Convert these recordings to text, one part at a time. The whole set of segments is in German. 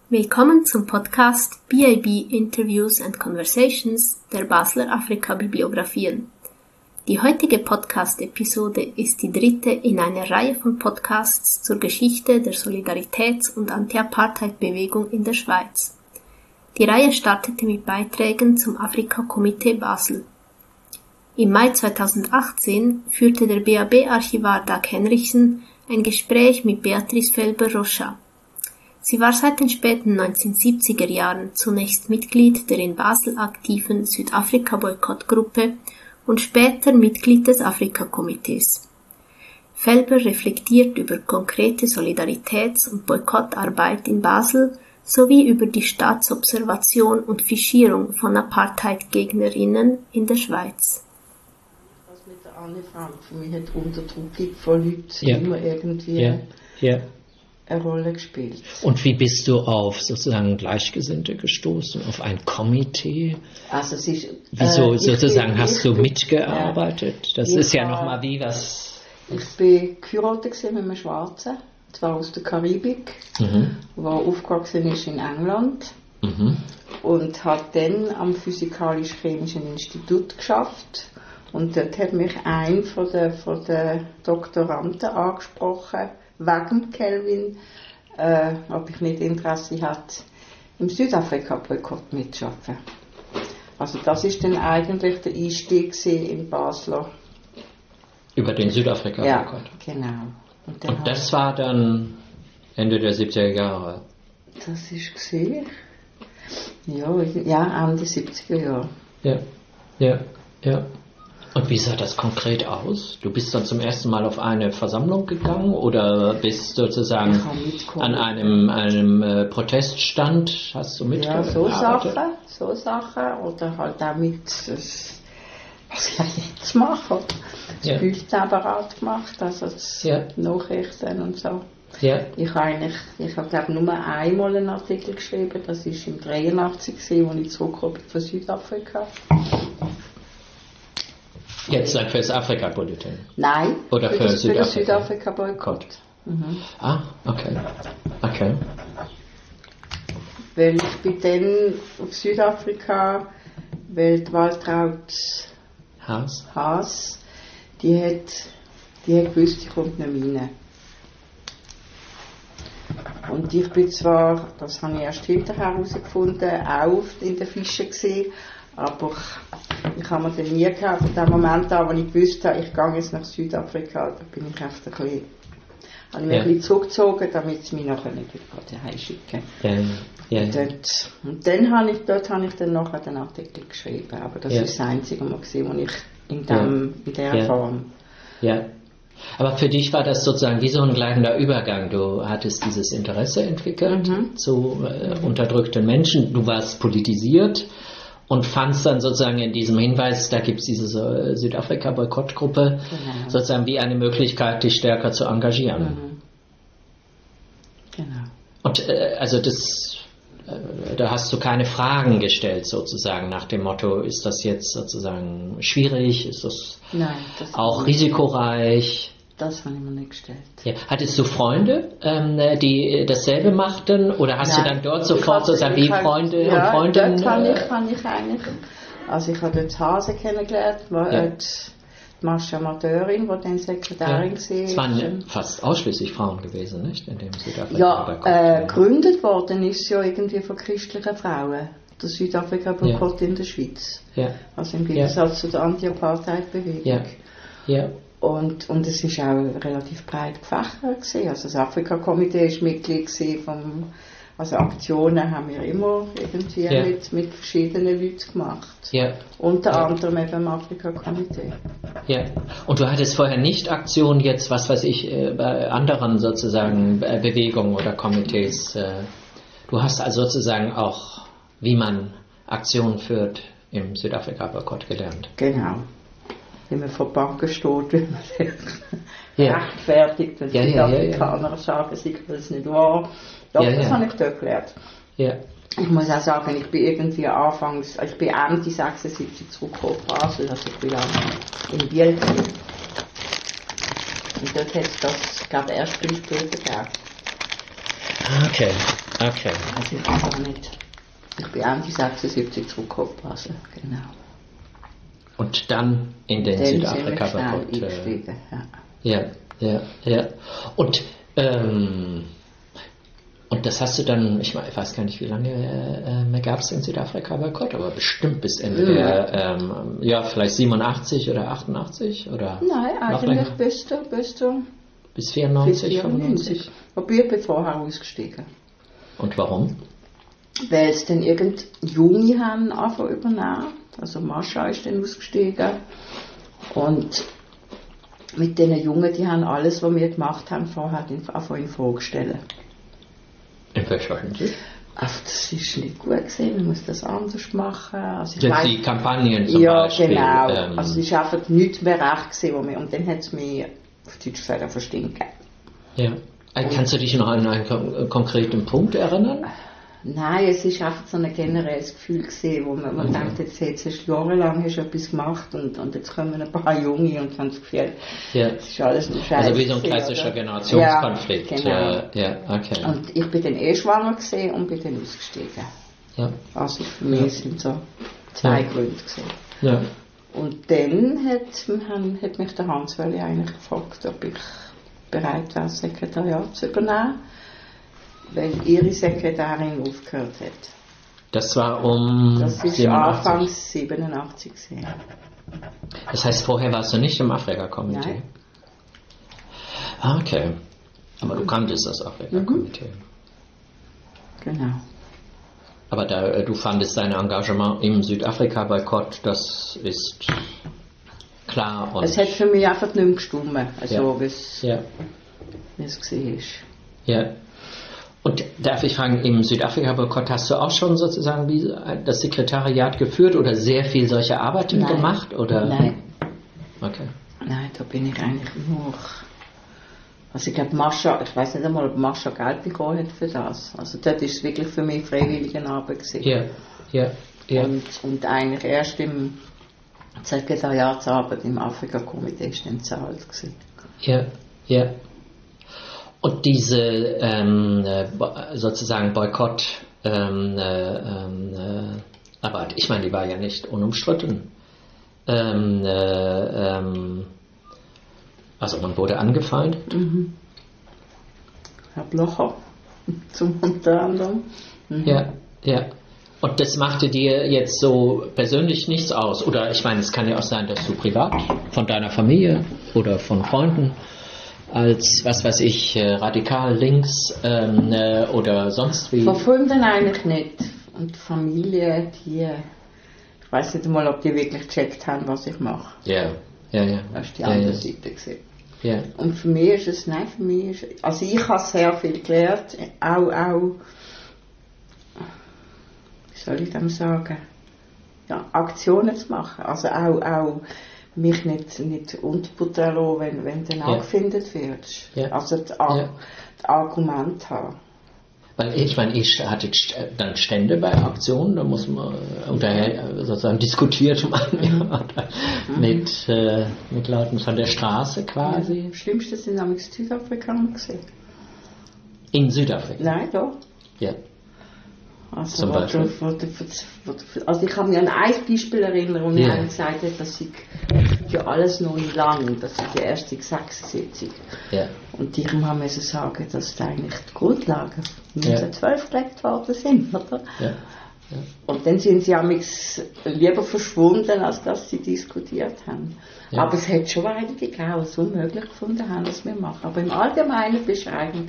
Willkommen zum Podcast BIB Interviews and Conversations der Basler Afrika-Bibliographien. Die heutige Podcast-Episode ist die dritte in einer Reihe von Podcasts zur Geschichte der Solidaritäts- und Anti-Apartheid-Bewegung in der Schweiz. Die Reihe startete mit Beiträgen zum Afrika-Komitee Basel. Im Mai 2018 führte der BAB-Archivar Dag Henrichsen ein Gespräch mit Beatrice Felber-Rochat. Sie war seit den späten 1970er Jahren zunächst Mitglied der in Basel aktiven Südafrika-Boykott-Gruppe und später Mitglied des Afrika-Komitees. Felber reflektiert über konkrete Solidaritäts- und Boykottarbeit in Basel sowie über die Staatsobservation und Fischierung von Apartheid-Gegnerinnen in der Schweiz. Was mit der Anne Frank für mich hat Unterdrückung von Leuten immer irgendwie eine Rolle gespielt. Und wie bist du auf sozusagen Gleichgesinnte gestoßen, auf ein Komitee? Also es ist, wieso sozusagen hast du mitgearbeitet? Das ist ja nochmal wie was... Ich bin geheiratet mit einem Schwarzen, zwar aus der Karibik, der aufgewachsen ist in England und hat dann am Physikalisch-Chemischen Institut geschafft. Und dort hat mich ein von der Doktoranden angesprochen, wegen Kelvin, ob ich nicht Interesse hatte, im Südafrika-Boykott mitzuarbeiten. Also das ist dann eigentlich der Einstieg in Basler. Über den Südafrika-Boykott? Ja, genau. Und das war dann Ende der 70er Jahre? Das war Ende 70er Jahre. Ja. Und wie sah das konkret aus? Du bist dann zum ersten Mal auf eine Versammlung gegangen oder bist sozusagen an einem Proteststand, hast du mitgearbeitet? Ja, so Sachen oder halt auch mit, was ich jetzt mache, das Bildapparat gemacht, also das Nachrichten und so. Ja. Ich habe glaube nur einmal einen Artikel geschrieben, das war im 83, als ich zurückgekommen bin von Südafrika. Jetzt dann für das Afrika-Bulletin? Nein, oder für das Südafrika-Boykott. Ah, okay. Weil ich bin dann auf Südafrika, weil die Waltraud Haas, die hat gewusst, ich komme nicht rein. Und ich bin zwar, das habe ich erst hinterher herausgefunden, auch in den Fischen gesehen, aber ich habe mir dann nie gehabt, in dem Moment an, wo ich gewusst habe, ich gehe jetzt nach Südafrika, da bin ich einfach ein bisschen zurückgezogen, damit sie mich nachher nicht wieder heimschicken. Und dann habe ich dann nachher den Artikel geschrieben, aber das ist das einzige Mal gewesen, wo ich in dieser Form. Ja. Aber für dich war das sozusagen wie so ein gleitender Übergang. Du hattest dieses Interesse entwickelt zu unterdrückten Menschen, du warst politisiert und fandst dann sozusagen in diesem Hinweis, da gibt es diese Südafrika-Boykottgruppe, sozusagen wie eine Möglichkeit, dich stärker zu engagieren. Genau. Und da hast du keine Fragen gestellt sozusagen nach dem Motto, ist das jetzt sozusagen schwierig, ist das auch risikoreich? Das habe ich mir nicht gestellt. Ja. Hattest du Freunde, die dasselbe machten, oder hast du dann dort sofort sozusagen wie Freunde und Freundinnen? Dort habe ich eigentlich, also ich habe dort Hase kennengelernt, die Mascha Amateurin, die dann Sekretärin war. Es waren fast ausschließlich Frauen gewesen, nicht? In dem Südafrika. Gegründet worden ist ja irgendwie von christlichen Frauen, der Südafrika-Boykott in der Schweiz. Ja. Also im Gegensatz zu der Anti-Apartheid-Bewegung. Ja. Und es ist auch relativ breit gefächert gewesen. Also das Afrika-Komitee war Mitglied also Aktionen haben wir immer irgendwie mit verschiedenen Leuten gemacht. Ja. Unter anderem eben im Afrika-Komitee. Ja. Und du hattest vorher nicht Aktionen jetzt, was weiß ich, bei anderen sozusagen Bewegungen oder Komitees. Du hast also sozusagen auch, wie man Aktionen führt im Südafrika-Boykott gelernt. Genau. Wie man vor Banken steht, wie man sich rechtfertigt, wenn die Afrikaner sagen, sie können es nicht wahr. Das habe ich dort gelernt. Ja. Ich muss auch sagen, ich bin irgendwie ich bin Ende 76 zurückgekommen auf Basel, also ich bin in Biel. Und dort hat es das, glaube ich, erst 5 Stunden gegeben. Okay. Okay. Also ich weiß auch nicht. Ich bin Ende 76 zurückgekommen, Basel, genau. Und dann in den Südafrika-Boykott. Ja. Und das hast du dann, ich weiß gar nicht, wie lange gab es den Südafrika-Boykott, aber bestimmt bis Ende der, vielleicht 87 oder 88 oder? Nein, eigentlich bis 94, 95. Aber ich bin vorher ausgestiegen. Und warum? Weil es dann irgend Junge haben angefangen übernehmen. Also Mascha ist dann ausgestiegen. Und mit diesen Jungen, die haben alles, was wir gemacht haben, vorher in Frage gestellt. In welcher Hinsicht? Das ist nicht gut gewesen, man muss das anders machen. Also die Kampagnen zum Beispiel. Ja, genau. Also es ist einfach nichts mehr recht gewesen, und dann hat es mich auf Deutsch gesagt auch verstinken. Ja. Kannst du dich noch an einen konkreten Punkt erinnern? Nein, es ist einfach so ein generelles Gefühl gewesen, wo man denkt, jetzt hast du jahrelang etwas gemacht und jetzt kommen ein paar Junge und haben das Gefühl, es ist alles nur Scheiße. Also wie so ein klassischer Generationskonflikt. Ja, genau. Ja, okay. Und ich bin dann schwanger gewesen und bin dann ausgestiegen. Ja. Also für mich sind so zwei Gründe gewesen. Ja. Und dann hat mich der Hans-Wölli eigentlich gefragt, ob ich bereit wäre, das Sekretariat zu übernehmen, weil ihre Sekretärin aufgehört hat. Das war Das ist Anfangs 87 gewesen. Das heißt, vorher warst du nicht im Afrika-Komitee? Nein. Okay. Aber du kanntest das Afrika-Komitee. Genau. Aber du fandest dein Engagement im Südafrika-Boykott, das ist klar. Und es hat für mich einfach nicht mehr gestimmt, also wie es war. Ja. Und darf ich fragen, im Südafrika-Boykott hast du auch schon sozusagen das Sekretariat geführt oder sehr viel solche Arbeiten gemacht? Oder? Nein. Okay. Nein, da bin ich eigentlich nur... Also ich glaube, Mascha, ich weiß nicht einmal, ob Mascha Geld bekommen hat für das. Also dort war es wirklich für mich freiwillige Arbeit gewesen. Ja. Und eigentlich erst im Sekretariatsarbeit im Afrika-Komitee ist dann bezahlt gewesen. Ja. Und diese sozusagen Boykott, aber ich meine, die war ja nicht unumstritten. Also man wurde angefeindet. Herr Blocher, zum unter anderem. Ja. Und das machte dir jetzt so persönlich nichts aus? Oder ich meine, es kann ja auch sein, dass du privat von deiner Familie oder von Freunden als, was weiß ich, radikal links oder sonst wie? Von Freunden eigentlich nicht. Und die Familie, ich weiß nicht einmal, ob die wirklich gecheckt haben, was ich mache. Ja. Das ist die andere Seite gesehen. Ja. Und für mich ist es, also ich habe sehr viel gelernt, auch, wie soll ich dem sagen, Aktionen zu machen. Also auch mich nicht unterbuttern lassen, wenn dann angefindet wird. Ja. Also das Argument haben. Weil ich meine, ich hatte dann Stände bei Aktionen, da muss man sozusagen diskutiert mit Leuten von der Straße quasi. Ja, schlimmste sind nämlich Südafrikaner gesehen. In Südafrika? Nein, da. Ja. Also, zum Beispiel? Also ich kann mich an ein Beispiel erinnern, wo mir gesagt hat, dass ich ja alles noch in Land, das ist die erste Gesetzessitzung. Ja. Und die haben müssen sagen, dass eigentlich die Grundlagen 1912 gelegt worden sind, oder? Ja. Und dann sind sie lieber verschwunden, als dass sie diskutiert haben. Ja. Aber es hat schon einige gegeben, die es unmöglich gefunden haben, was wir machen. Aber im Allgemeinen ist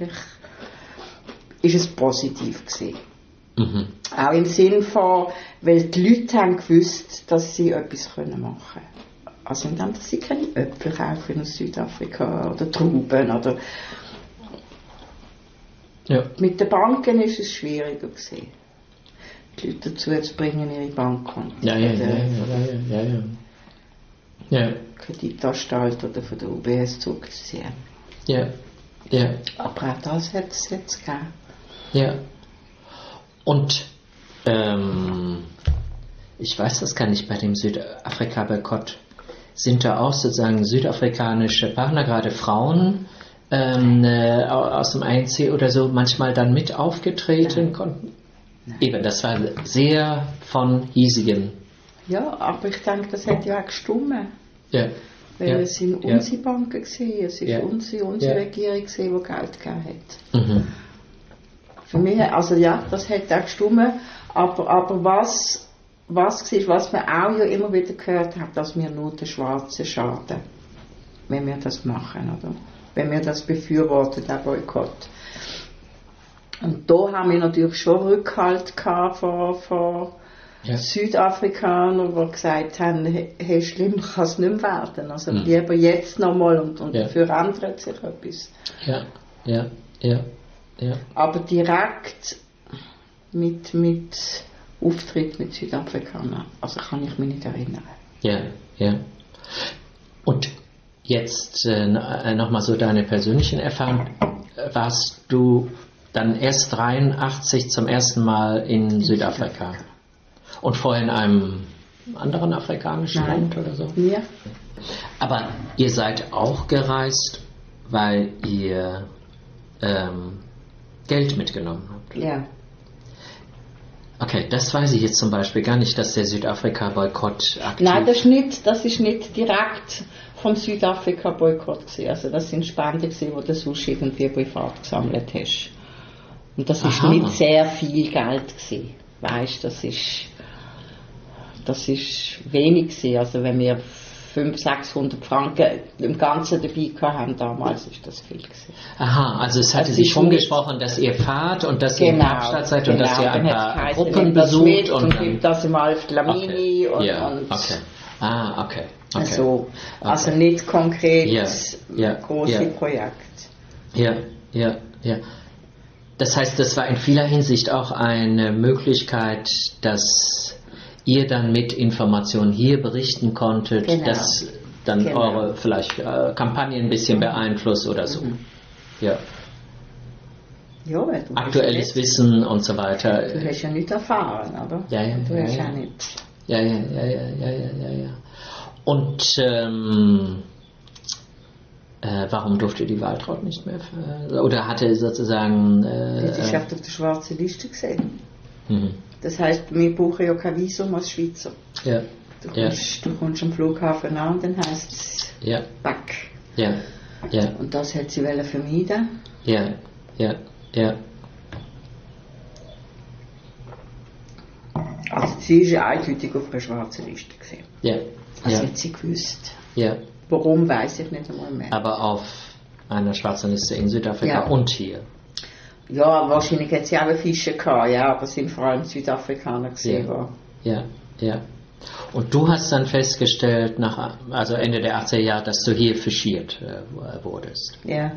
es positiv gewesen. Auch im Sinn von, weil die Leute haben gewusst, dass sie etwas machen können. Also indem sie keine Äpfel kaufen aus Südafrika oder Trauben oder... Ja. Mit den Banken ist es schwieriger gewesen, die Leute dazu zu bringen, ihre Bankkonten. Ja. Kreditanstalt oder von der UBS zurückzuziehen. Ja. Aber auch das hat es jetzt gegeben. Ja. Und ich weiß das gar nicht, bei dem Südafrika-Boykott sind da auch sozusagen südafrikanische Partner, gerade Frauen, aus dem ANC oder so manchmal dann mit aufgetreten konnten? Nein. Eben, das war sehr von hiesigen. Ja, aber ich denke, das hat ja auch gestimmt. Ja. Weil es sind unsere Banken gewesen, es ist unsere Regierung gewesen, die Geld gegeben hat. Mhm. Für mich, also ja, das hat auch gestimmt, aber was man auch ja immer wieder gehört hat, dass wir nur den Schwarzen schaden, wenn wir das machen, oder? Wenn wir das befürworten, der Boykott. Und da haben wir natürlich schon Rückhalt gehabt von Südafrikanern, die gesagt haben, hey, schlimm kann es nicht mehr werden. Also lieber jetzt nochmal und verändert sich etwas. Ja. Aber direkt mit Auftritt mit Südafrikanern, also kann ich mich nicht erinnern. Ja. Und jetzt nochmal so deine persönlichen Erfahrungen. Warst du dann erst 83 zum ersten Mal in Südafrika? Und vorher in einem anderen afrikanischen Land oder so? Ja. Aber ihr seid auch gereist, weil ihr Geld mitgenommen habt? Ja. Okay, das weiß ich jetzt zum Beispiel gar nicht, dass der Südafrika-Boykott aktiv... Nein, das ist nicht direkt vom Südafrika-Boykott gewesen. Also das sind Spenden gewesen, die du sonst irgendwie privat gesammelt hast. Und das ist nicht sehr viel Geld gewesen. Weißt, das ist wenig gewesen. Also wenn wir 500-600 Franken im Ganzen dabei haben damals, ist das viel gewesen. Aha, also es hatte sich rumgesprochen, dass ihr fahrt und dass ihr in Kapstadt seid und dass ihr ein paar Gruppen besucht und gibt das mal auf Lamini okay. Okay. Also nicht konkret große Projekte. Ja. Das heißt, das war in vieler Hinsicht auch eine Möglichkeit, dass ihr dann mit Informationen hier berichten konntet, dass dann eure vielleicht Kampagne ein bisschen beeinflusst oder so. Ja. Ja, aktuelles Wissen und so weiter. Du hast ja nicht erfahren, oder? Ja. Du hast ja nicht. Ja. Und warum durfte die Waltraud nicht mehr? Oder hatte sozusagen... die ist auf der schwarzen Liste gesehen. Das heisst, wir brauchen ja kein Visum als Schweizer. Ja. Du kommst am Flughafen an und dann heisst es back. Ja. Und das hat sie vermeiden. Ja. Also sie ist ja eindeutig auf einer schwarzen Liste gesehen. Ja. Das hat sie gewusst. Ja. Warum, weiß ich nicht einmal mehr. Aber auf einer schwarzen Liste in Südafrika und hier. Ja, wahrscheinlich hat sie auch Fische gehabt, aber es sind vor allem Südafrikaner gesehen. Ja. Und du hast dann festgestellt, also Ende der 80er Jahre, dass du hier fischiert wurdest. Ja.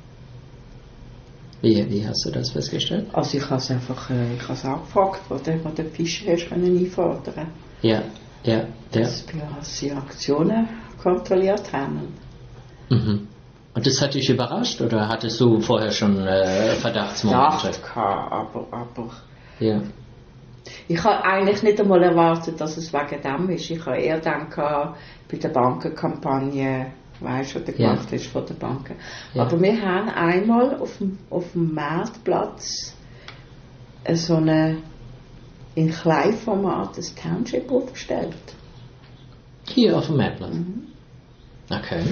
Wie hast du das festgestellt? Also ich habe es einfach angefragt, wo du Fische hast können einfordern. Ja. Dass sie Aktionen kontrolliert haben. Mhm. Und das hat dich überrascht oder hattest du vorher schon Verdachtsmomente? Aber ja. Ich habe eigentlich nicht einmal erwartet, dass es wegen dem ist. Ich habe eher gedacht, bei der Bankenkampagne, weißt du, was du gemacht hast von der Banken. Ja. Aber wir haben einmal auf dem Marktplatz so in Kleinformat ein Township aufgestellt. Hier auf dem Marktplatz? Okay.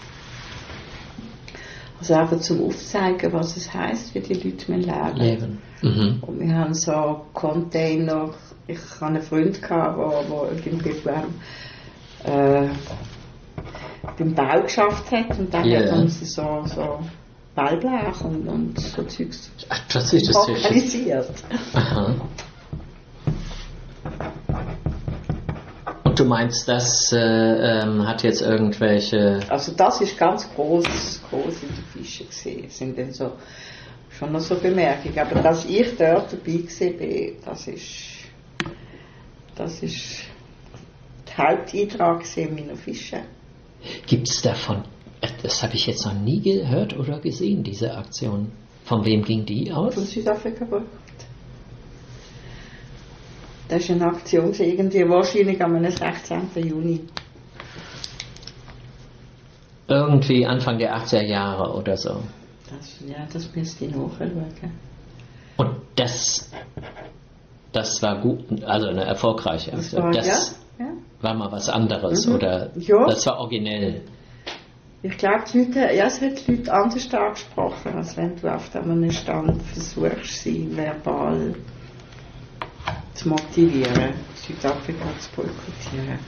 Also einfach zum Aufzeigen, was es heisst, wie die Leute leben. Und wir haben so Container, ich hatte einen Freund, der irgendwie beim Bau geschafft hat und dann hat uns so Ballblech und so Zeugs organisiert. Aha. Und du meinst, das hat jetzt irgendwelche... Also das ist ganz groß in den Fischen gesehen. Das sind dann so schon noch so Bemerkungen. Aber dass ich dort dabei war, das ist der Haupteintrag meiner Fische. Gibt es davon, das habe ich jetzt noch nie gehört oder gesehen, diese Aktion. Von wem ging die aus? Von Südafrika-Boykott. Das ist eine Aktion, irgendwie wahrscheinlich am 16. Juni. irgendwie Anfang der 80er Jahre oder so. Das müsste ich nachschauen. Und das war gut, also eine erfolgreiche. Das war mal was anderes oder das war originell. Ich glaube, es hat die Leute anders angesprochen, als wenn du auf einem Stand versuchst, sie verbal zu motivieren, Südafrika zu boykottieren.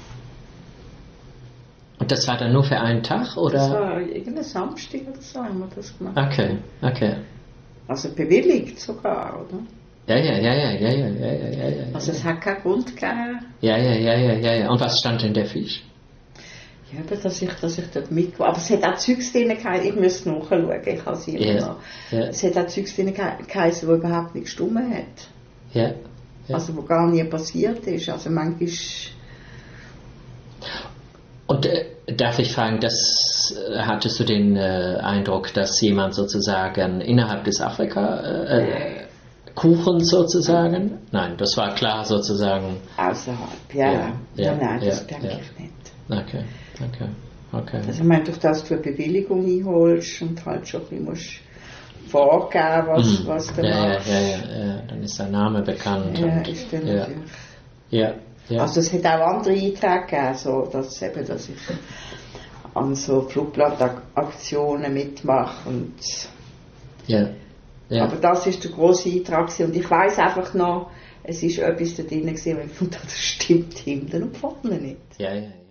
Und das war dann nur für einen Tag, oder? Das war irgendein Samstag oder so, haben wir das gemacht. Okay. Also bewilligt sogar, oder? Ja. Also es hat keinen Grund gegeben. Ja. Und was stand in der Fisch? Ja, dass ich dort mitgehe. Aber es hat auch Zeugs drin gehabt, ich müsste nachschauen, ich habe sie immer noch. Es hat auch Zeugs drin gehabt, die überhaupt nicht gestimmt hat. Ja. Also wo gar nie passiert ist. Also manchmal... Und darf ich fragen, hattest du den Eindruck, dass jemand sozusagen innerhalb des Afrika-Kuchens sozusagen? Nein, das war klar sozusagen. Außerhalb, Nein, das denke ich nicht. Okay. Also ich meine, durch das du eine Bewilligung einholst und halt schon ein bisschen musst vorgeben, was du machst. Ja, dann ist dein Name bekannt. Ja, ist dann natürlich. Ja. Also es hat auch andere Einträge gegeben, so, dass ich an so Flugblattaktionen mitmache. Und ja. Aber das ist der grosse Eintrag und ich weiss einfach noch, es ist etwas da drin gewesen, und ich fand, das stimmt hinten und vorne nicht. Ja.